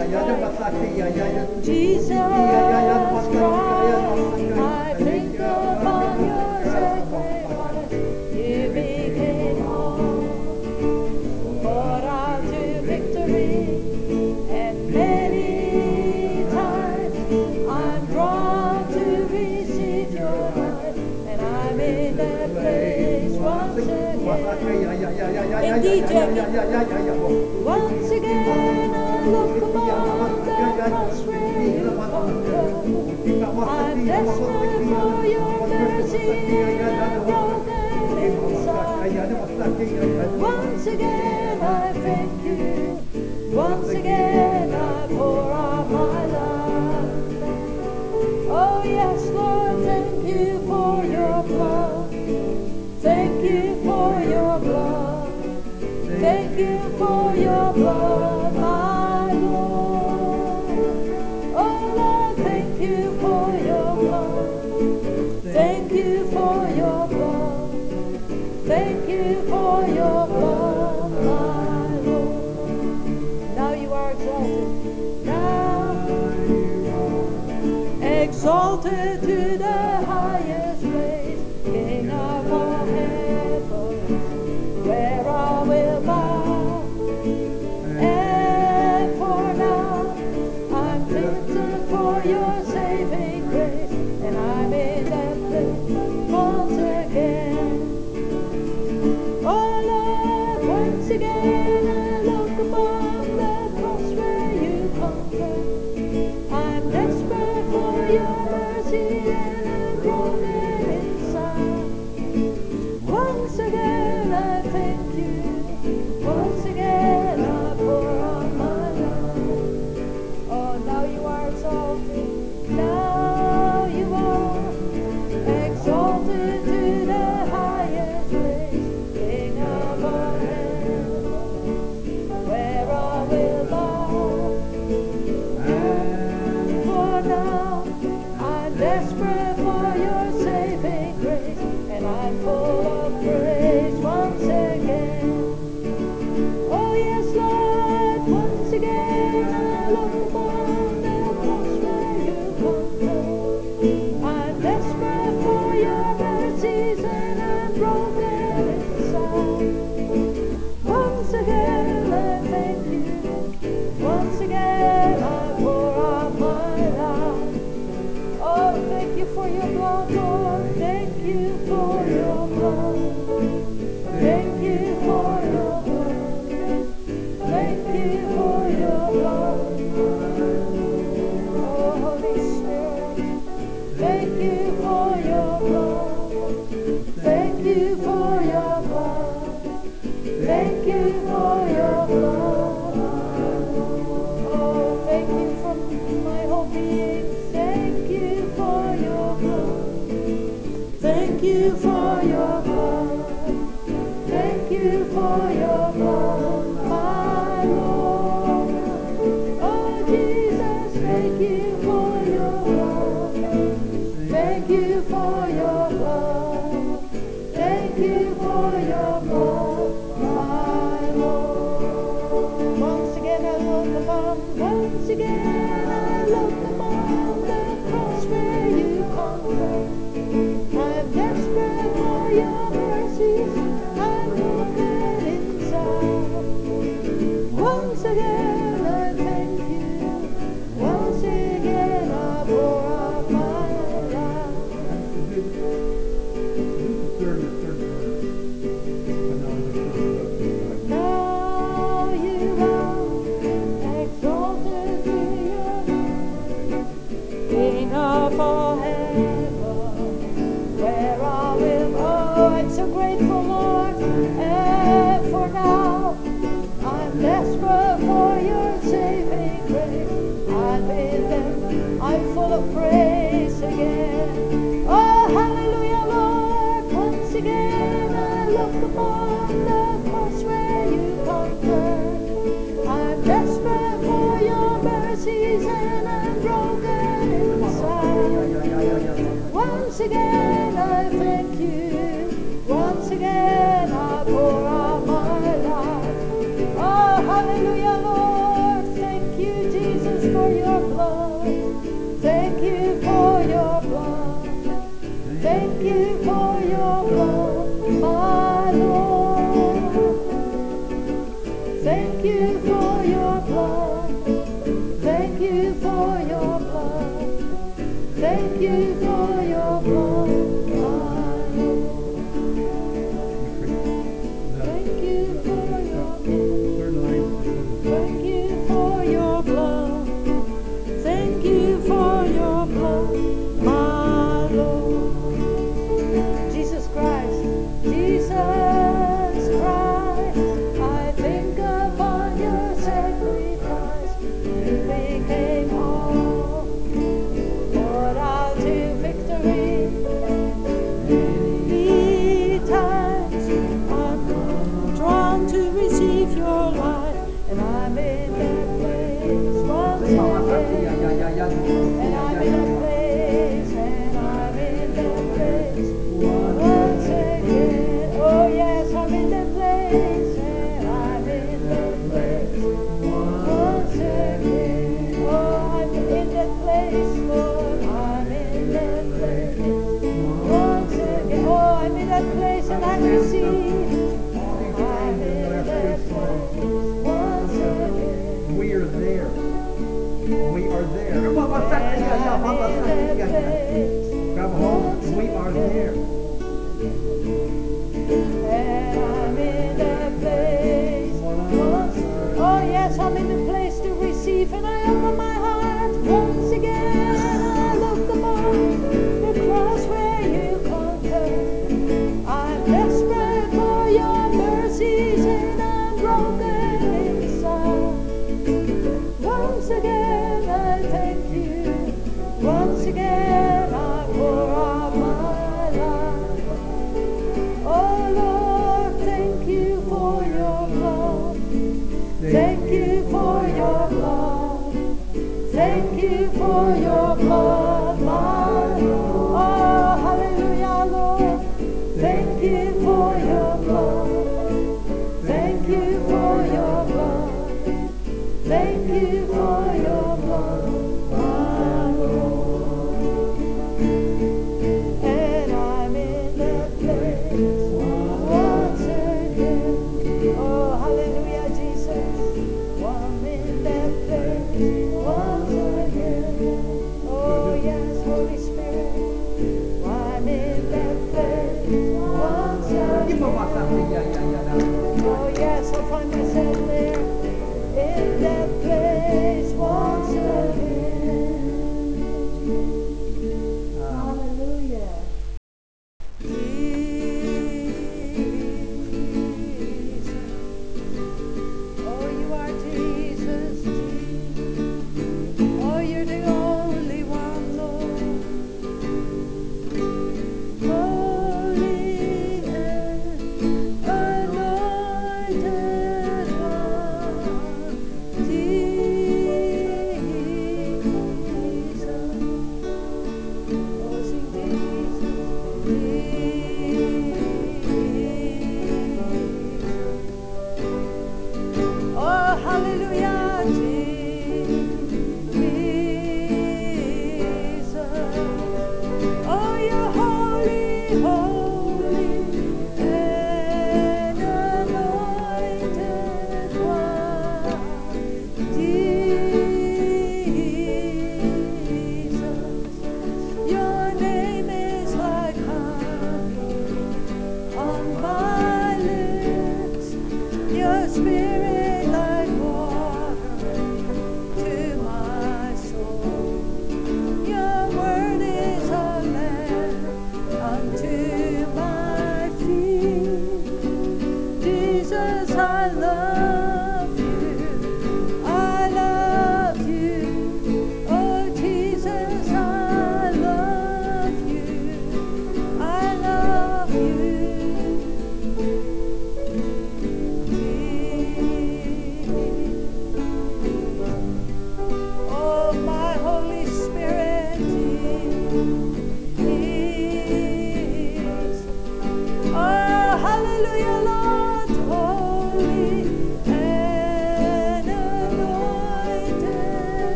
Jesus Christ, I think upon your sacrifice. You became all, brought out to victory, and many times I'm drawn to receive your life, and I'm in that place once again. Indeed, Jackie. Once again I look upon the cross where you conquered. I'm desperate for your mercy and I'm broken inside. Once again I thank you. Once again I pour out my life. Oh yes, Lord, thank you for your blood. Thank you for your blood. Thank you for your blood, my Lord. Oh Lord, thank you for your blood. Thank you for your blood. Thank you for your blood, my Lord. Now you are exalted. Now exalted to the highest place, King of all heavens, where I will bow. And for now, I'm tempted for your saving grace, and I'm in that place once again. Oh Lord, once again I look upon the cross where you conquered. I'm desperate for your mercy and I'm broken inside. Once again I thank you. Once again I pour out my life. Oh, now you are exalted. Now you are exalted to the highest place, King of all heaven, where I will bow. And for now, I'm desperate for your saving grace, and I'm full of praise once again. Oh yes, Lord, once again I look upon the cross where you conquered. I'm desperate for your mercies and I'm broken inside. Once again I thank you. Once again I pour out my life. Oh, thank you for your blood, Lord. Thank you for your blood. Thank you for your blood. Thank you for your blood. Oh, Holy Spirit. Thank you for your blood. Thank you for your blood. Thank you for your blood. Oh, thank you from my whole being. Thank you for your blood. Thank you for your blood. Thank you for your blood, my Lord. Oh, Jesus, thank you for your blood. Thank you for your blood. Thank you for your blood, my Lord. Once again I look upon, once again I look upon the cross where you conquered. I'm desperate for your mercies, I'm broken inside. Once again I thank you, once again I pour out my life. Now you are exalted to your King of all heaven, where I will. Oh, I'm so grateful, Lord. And for now, I'm desperate for your saving grace. I'm in them. I'm full of praise again. Oh, hallelujah, Lord. Once again, I look upon the cross where you conquered. I'm desperate for your mercies and I'm broken inside. Once again I thank you. Once again I pour out my life. Oh, hallelujah, Lord. Thank you, Jesus. Thank you for your blood, my Lord. Thank you for your blood. Thank you for your blood. Thank you for your blood, my Lord. Thank you for your blood. Third line. Thank you for your blood. Thank you for your blood, my Lord. Jesus Christ, Jesus Christ, I think upon your sacrifice. You became all, poured out to victory. Many times I'm drawn to receive your life, and I'm in that place once again. And I'm in that place, and I'm in that place once again. Oh yes, I'm in that place, and I'm in that place once again. Oh, I'm in that place, Lord, I'm in that place once again. Oh, I'm in that place, and I receive. I'm in that place once again. We are there. We are there. And I'm in that place Grab a hold. We are there. And I'm in that place once. Oh yes, I'm in the place to receive, and I open my heart once again. I look upon the cross where you conquered. I'm desperate for your mercies, and I'm broken inside. Once again I thank you. Once again I pour out my life. Oh Lord, thank you for your blood. Thank you for your blood. Thank you for your blood, my Lord. Oh, hallelujah, Lord. Thank you for your blood. Thank you for your blood. Thank you for your blood, my Lord. And I'm in that place once again. Oh, hallelujah, Jesus. I'm in that place once again. Oh,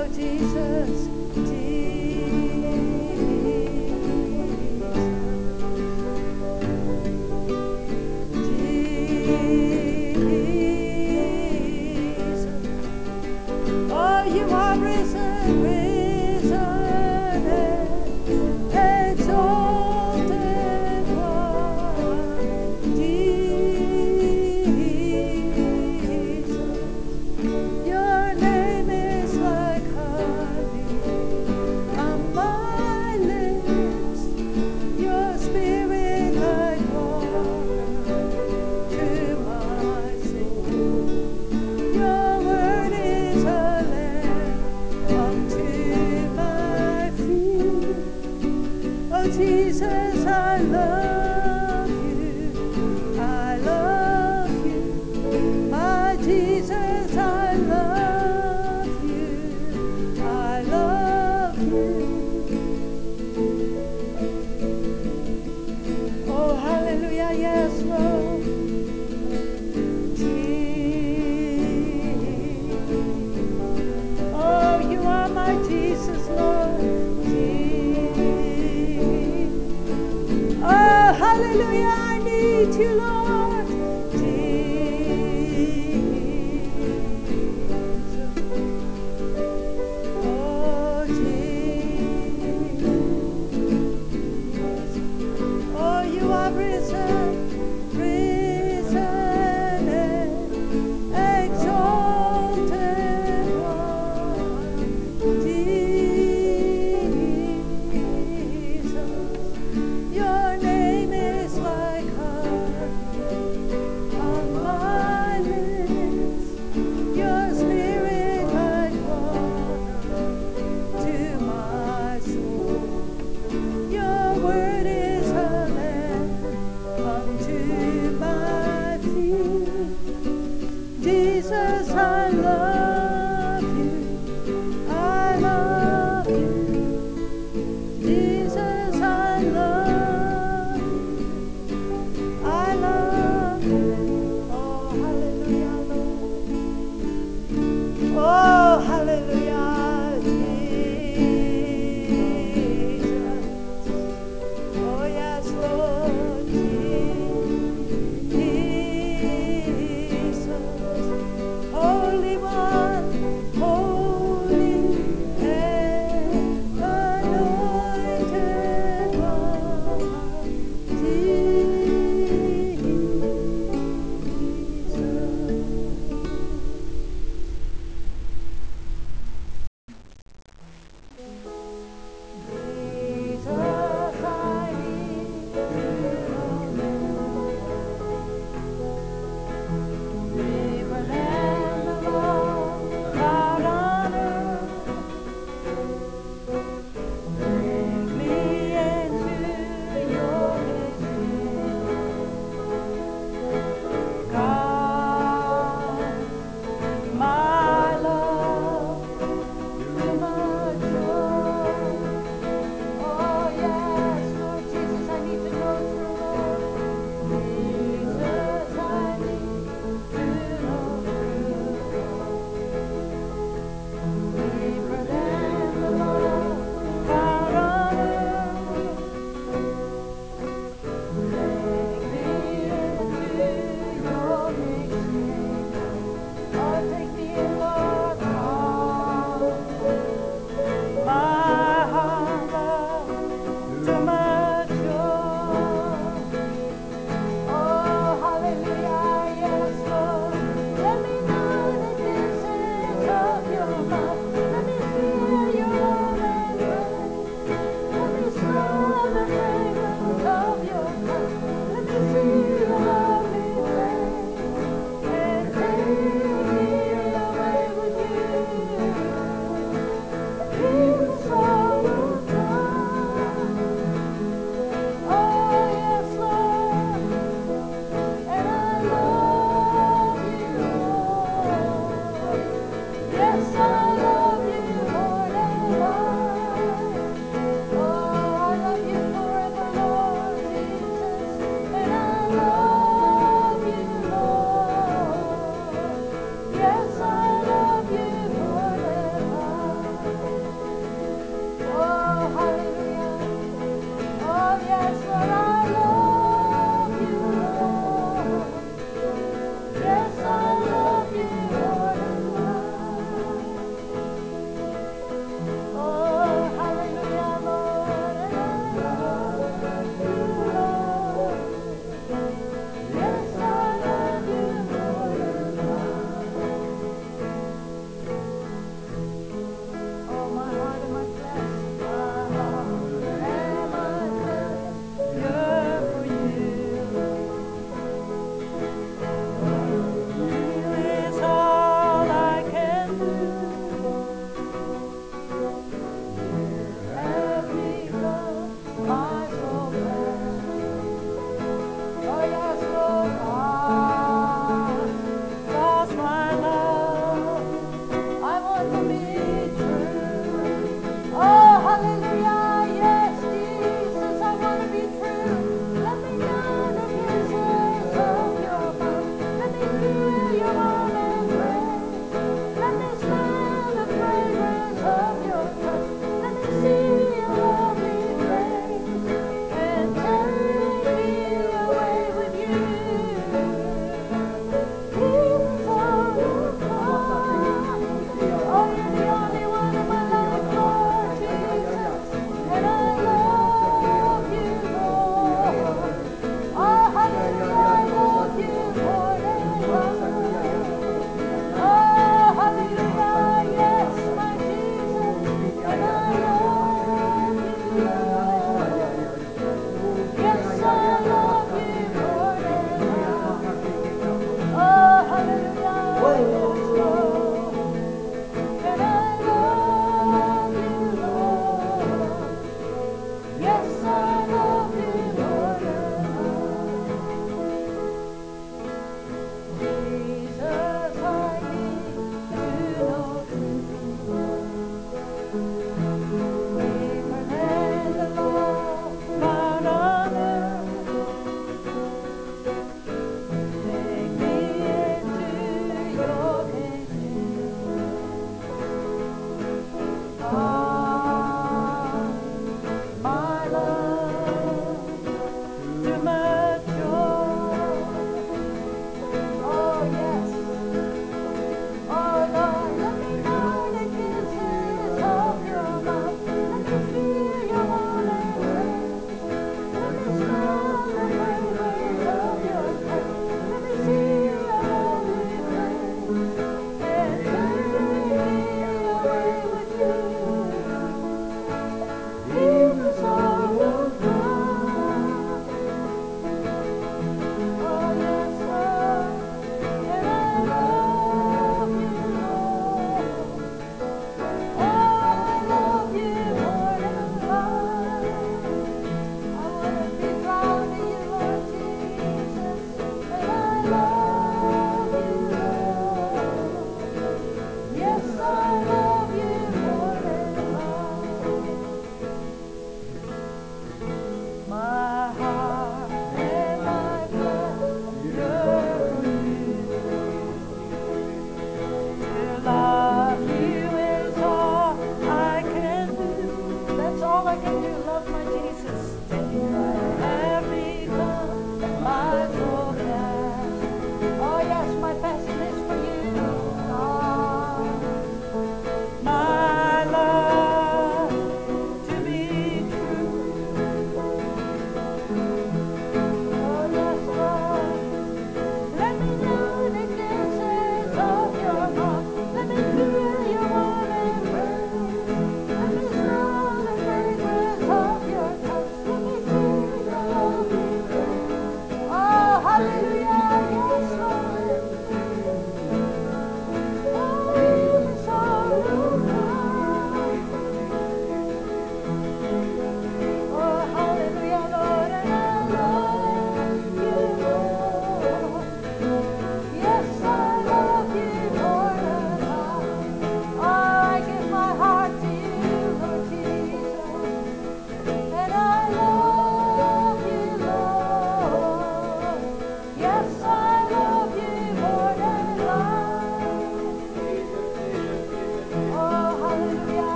Jesus, Jesus. Oh, you are risen, risen, exalted one, Jesus. Your name is like honey on my lips, your spirit like water to my soul. Your word is a lamp unto my feet. Oh Jesus, I love you. I love you. My Jesus, I love you. I love you. Oh, hallelujah, yes, Lord. Oh, you are my Jesus, Lord. Oh, hallelujah, I need you, Lord. Jesus. Oh, Jesus. Oh, you are risen, risen, exalted one, Jesus. Your name is like honey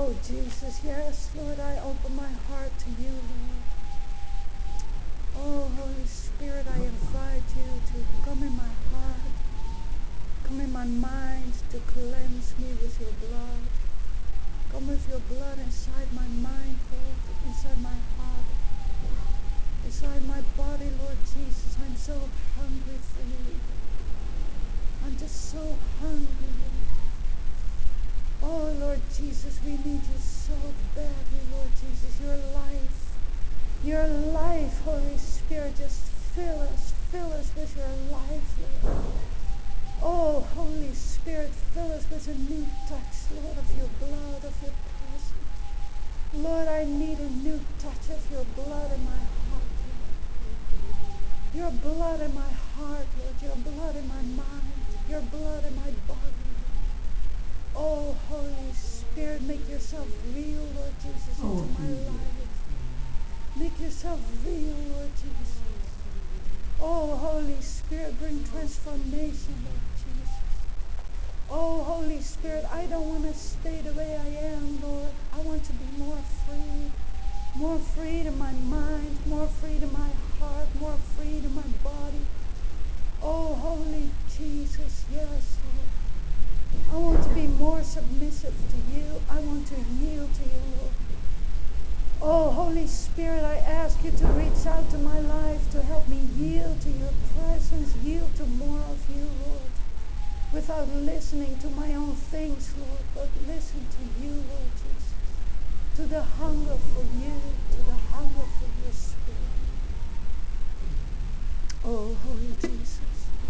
Oh, Jesus, yes, Lord, I open my heart to you, Lord. Oh, Holy Spirit, I invite you to come in my heart, come in my mind to cleanse me with your blood. Come with your blood inside my mind, Lord, inside my heart, inside my body, Lord Jesus. I'm so hungry for you. I'm just so hungry, Lord. Oh, Lord Jesus, we need you so badly, Lord Jesus. Your life, Holy Spirit, just fill us with your life, Lord. Oh, Holy Spirit, fill us with a new touch, Lord, of your blood, of your presence. Lord, I need a new touch of your blood in my heart, Lord. Your blood in my heart, Lord. Your blood in my mind. Your blood in my body, Lord. Oh, Holy Spirit, make yourself real, Lord Jesus, into my life. Make yourself real, Lord Jesus. Oh, Holy Spirit, bring transformation, Lord Jesus. Oh, Holy Spirit, I don't want to stay the way I am, Lord. I want to be more free in my mind, more free in my heart, more free in my body. Oh, Holy Jesus, yes, Lord. I want to be more submissive to you. I want to yield to you, Lord. Oh, Holy Spirit, I ask you to reach out to my life to help me yield to your presence, yield to more of you, Lord, without listening to my own things, Lord, but listen to you, Lord Jesus, to the hunger for you, to the hunger for your Spirit. Oh, Holy Jesus.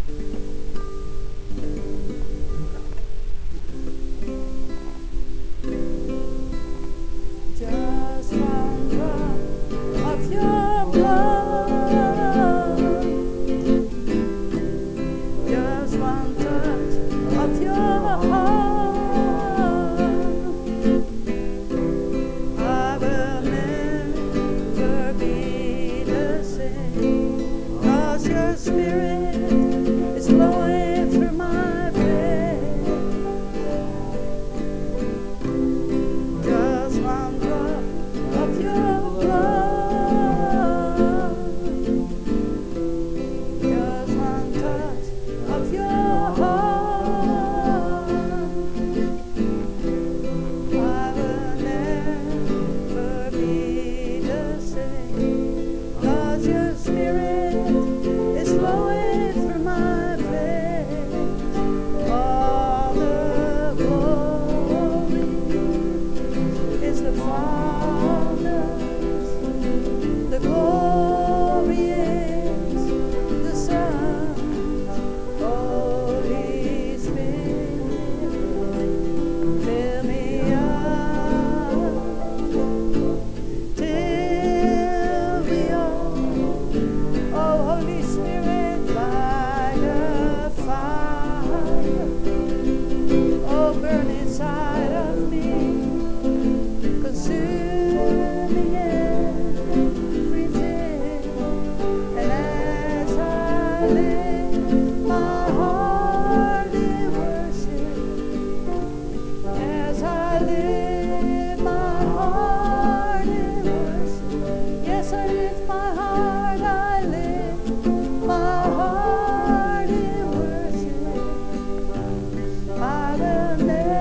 Just one drop of your blood, just one touch of your heart. I will never be the same, 'cause your Spirit is flowing through my veins. Just one drop of your blood, just one touch of your heart. I will never be the same, 'cause your Spirit is flowing through my veins. All the glory is the Father's, the glory is the Son's. Holy Spirit, fill me up till we all, oh, Holy Spirit, like a fire, oh, burn inside of me, consuming everything. And as I lift my heart in worship, as I lift my heart in worship, yes, I lift my heart, I lift my heart in worship. I will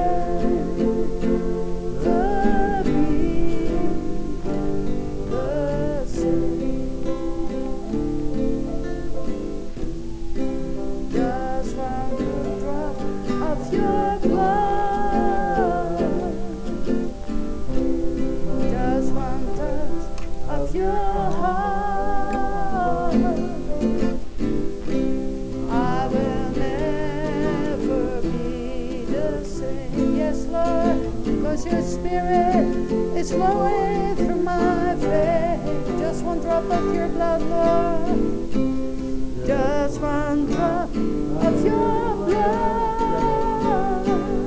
never be the same. Just one drop of your blood, just one touch of your heart. I will never be the same. Yes, Lord, 'cause your Spirit is flowing through my veins. Just one drop of your blood, Lord. Just one drop of your blood,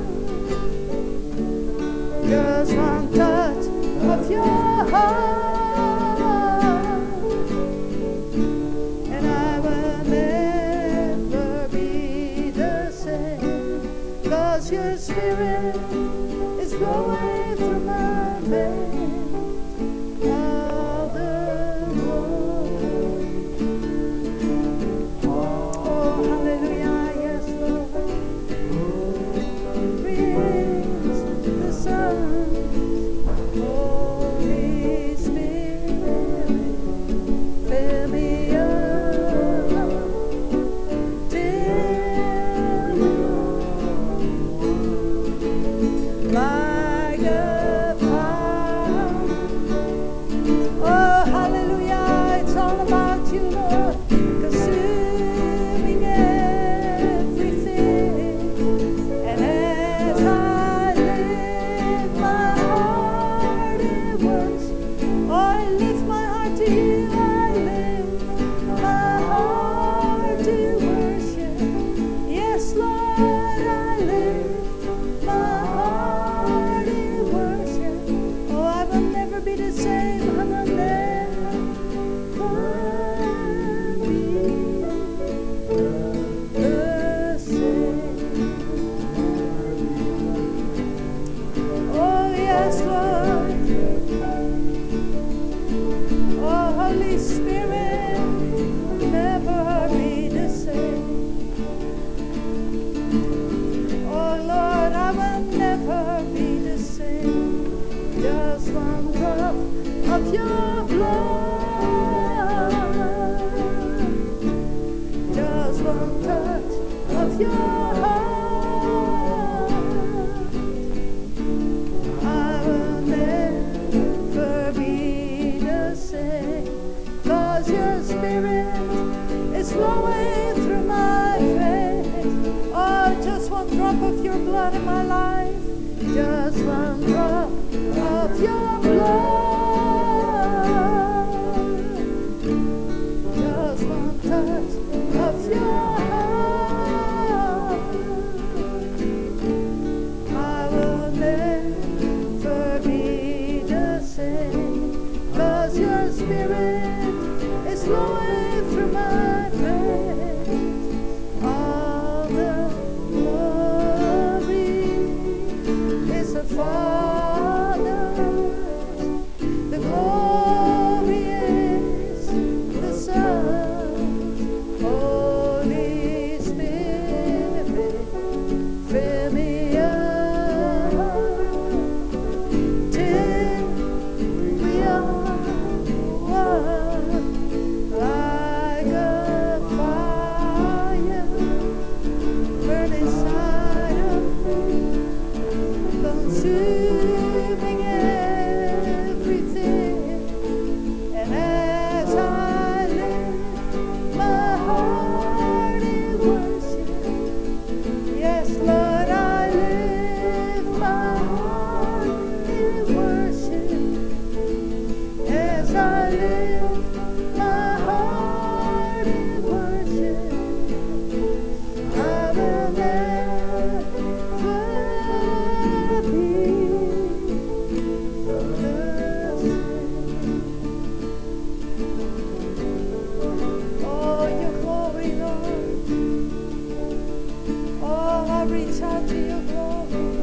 just one touch of your heart, and I will never be the same, 'cause your Spirit is is flowing through my veins. All the glory. Oh, hallelujah, yes, Lord. Praise the Son, Holy Spirit, fill me up till we are like a fire. Oh, hallelujah, it's all about you, Lord, consuming everything. And as I lift my heart in worship, oh, I lift my heart to you, I lift my heart to worship. Yes, Lord, I lift my heart in worship. Oh, I will never be the same, I will never be the same. Oh, yes, Lord. Oh, Holy Spirit, never be the same. Oh, Lord, I will never be the same. Just one drop of your blood, just one touch of your heart. I will never be the same, 'cause your spirit is flowing through my veins. Oh, just one drop of your blood in my life, just one drop of your blood, just one touch of your heart. I will never be the same, 'cause your spirit is flowing through my veins. All the glory is the Father's, the glory is the Son's. Holy Spirit, fill me up till we are one, like a fire burn inside of me, consuming everything. And as I lift my heart in worship, yes, Lord, I lift my heart in worship. As I lift my heart in worship, I will never be the same. Oh, your glory, Lord. Oh, I reach out to your glory.